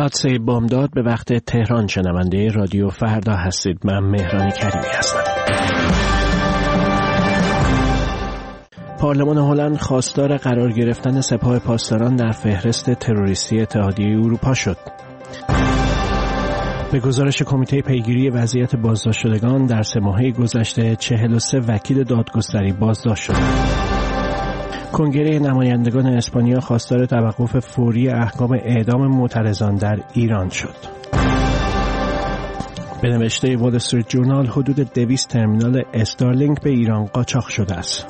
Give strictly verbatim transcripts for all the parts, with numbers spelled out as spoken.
حادثه بامداد به وقت تهران. شنونده رادیو فردا هستید. من مهران کریمی هستم. پارلمان هلند خواستار قرار گرفتن سپاه پاسداران در فهرست تروریستی اتحادیه اروپا شد. به گزارش کمیته پیگیری وضعیت بازداشت شدگان در سه ماهه گذشته چهل و سه وکیل دادگستری بازداشت شدند. کنگره نمایندگان اسپانیا خواستار توقف فوری احکام اعدام معترضان در ایران شد. به نوشته وال استریت جورنال حدود دویست ترمینال استارلینک به ایران قاچاق شده است.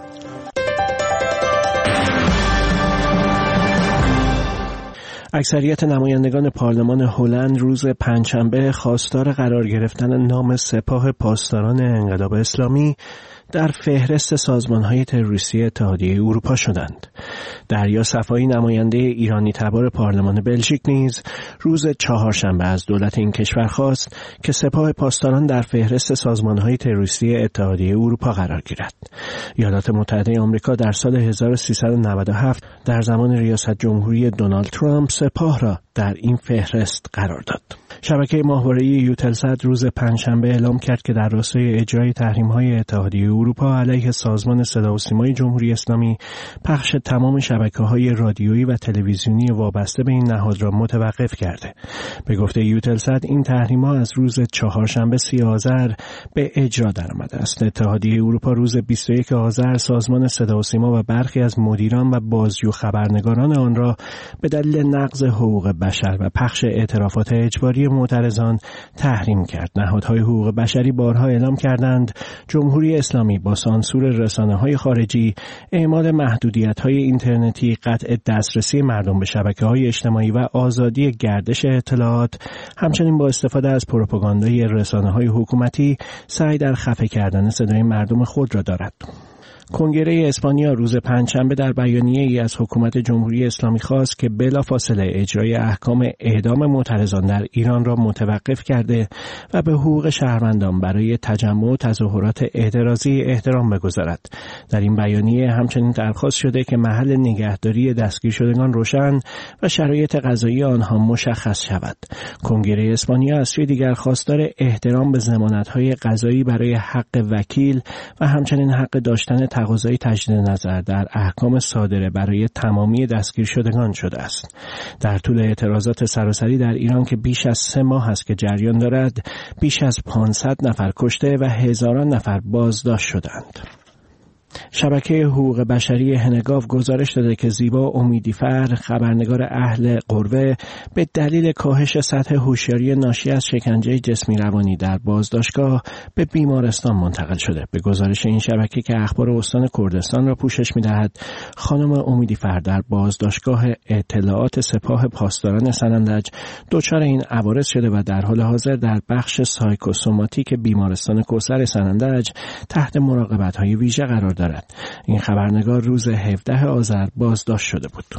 اکثریت نمایندگان پارلمان هلند روز پنجشنبه خواستار قرار گرفتن نام سپاه پاسداران انقلاب اسلامی در فهرست سازمان‌های تروریستی اتحادیه اروپا شدند. دریا صفایی نماینده ایرانی تبار پارلمان بلژیک نیز روز چهارشنبه از دولت این کشور خواست که سپاه پاسداران در فهرست سازمان‌های تروریستی اتحادیه اروپا قرار گیرد. ایالات متحده آمریکا در سال هزار و سیصد و نود و هفت در زمان ریاست جمهوری دونالد ترامپ سپاه را در این فهرست قرار داد. شبکه ماهواره‌ای یوتلسات روز پنجشنبه اعلام کرد که در راستای اجرای تحریم‌های اتحادیه اروپا علیه سازمان صدا و سیمای جمهوری اسلامی پخش تمام شبکه‌های رادیویی و تلویزیونی وابسته به این نهاد را متوقف کرده. به گفته یوتلسات این تحریم‌ها از روز چهارشنبه سی آذر به اجرا درآمده است. اتحادیه اروپا روز بیست و یک آذر سازمان صدا و سیما و برخی از مدیران و بازجو خبرنگاران آن را به دلیل نقض حقوق بشر و پخش اعترافات اجباری معترضان تحریم کرد. نهادهای حقوق بشری بارها اعلام کردند جمهوری اسلامی با سانسور رسانه‌های خارجی، اعمال محدودیت‌های اینترنتی، قطع دسترسی مردم به شبکه‌های اجتماعی و آزادی گردش اطلاعات، همچنین با استفاده از پروپاگاندای رسانه‌های حکومتی سعی در خفه کردن صدای مردم خود را دارد. کنگره اسپانیا روز پنجشنبه در بیانیه‌ای از حکومت جمهوری اسلامی خواست که بلافاصله اجرای احکام اعدام معترضان در ایران را متوقف کرده و به حقوق شهروندان برای تجمع و تظاهرات اعتراضی احترام بگذارد. در این بیانیه همچنین درخواست شده که محل نگهداری دستگیر شدگان روشن و شرایط قضایی آنها مشخص شود. کنگره اسپانیا از سوی دیگر خواستار احترام به ضمانت‌های قضایی برای حق وکیل و همچنین حق داشتن تقاضای تجدید نظر در احکام صادره برای تمامی دستگیر شدگان شده است. در طول اعتراضات سراسری در ایران که بیش از سه ماه است که جریان دارد، بیش از پانصد نفر کشته و هزاران نفر بازداشت شدند. شبکه حقوق بشری هنگاو گزارش داده که زیبا امیدیفر، خبرنگار اهل قربه، به دلیل کاهش سطح هوشیاری ناشی از شکنجه جسمی روانی در بازداشتگاه به بیمارستان منتقل شده. به گزارش این شبکه که اخبار استان کردستان را پوشش می‌دهد، خانم امیدیفر در بازداشتگاه اطلاعات سپاه پاسداران سنندج دچار این عوارض شده و در حال حاضر در بخش سایکوسوماتیک بیمارستان کوثر سنندج تحت مراقبت‌های ویژه قرار دارد. این خبرنگار روز هفدهم آذر بازداشت شده بود.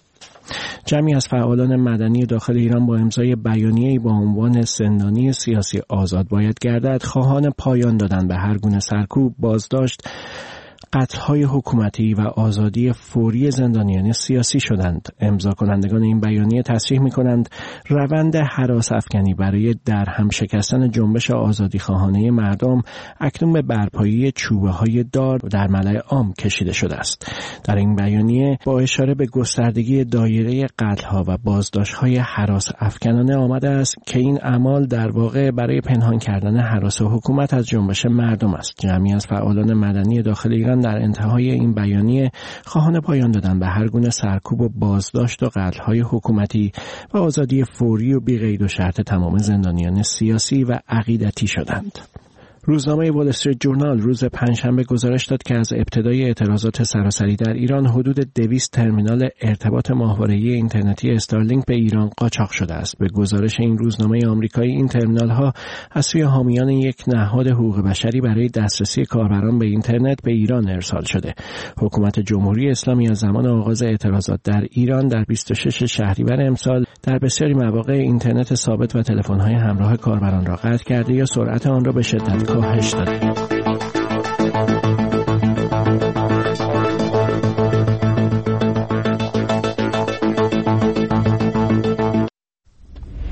جمعی از فعالان مدنی داخل ایران با امضای بیانیه‌ای با عنوان زندانی سیاسی آزاد باید گردد خواهان پایان دادن به هر گونه سرکوب، بازداشت، قتل‌های حکومتی و آزادی فوری زندانیان سیاسی شدند. امضا کنندگان این بیانیه تصریح می‌کنند روند هراس افکنی برای در هم شکستن جنبش آزادی خواهانه مردم اکنون به برپایی چوبه‌های دار در ملأ عام کشیده شده است. در این بیانیه با اشاره به گستردگی دایره قتل‌ها و بازداشت‌های هراس افکنانه آمده است که این اعمال در واقع برای پنهان کردن هراس حکومت از جنبش مردم است. جمعی از فعالان مدنی داخل ایران در انتهای این بیانیه خواهان پایان دادن به هر گونه سرکوب و بازداشت و قتل‌های حکومتی و آزادی فوری و بی قید و شرط تمام زندانیان سیاسی و عقیدتی شدند. روزنامه وال استریت جورنال روز پنجشنبه گزارش داد که از ابتدای اعتراضات سراسری در ایران حدود دویست ترمینال ارتباط ماهواره‌ای اینترنتی استارلینک به ایران قاچاق شده است. به گزارش این روزنامه آمریکایی این ترمینال‌ها از سوی حامیان یک نهاد حقوق بشری برای دسترسی کاربران به اینترنت به ایران ارسال شده. حکومت جمهوری اسلامی از زمان آغاز اعتراضات در ایران در بیست و شش شهریور امسال در بسیاری مواقع اینترنت ثابت و تلفن‌های همراه کاربران را قطع کرده یا سرعت آن را به شدت کاهش داده.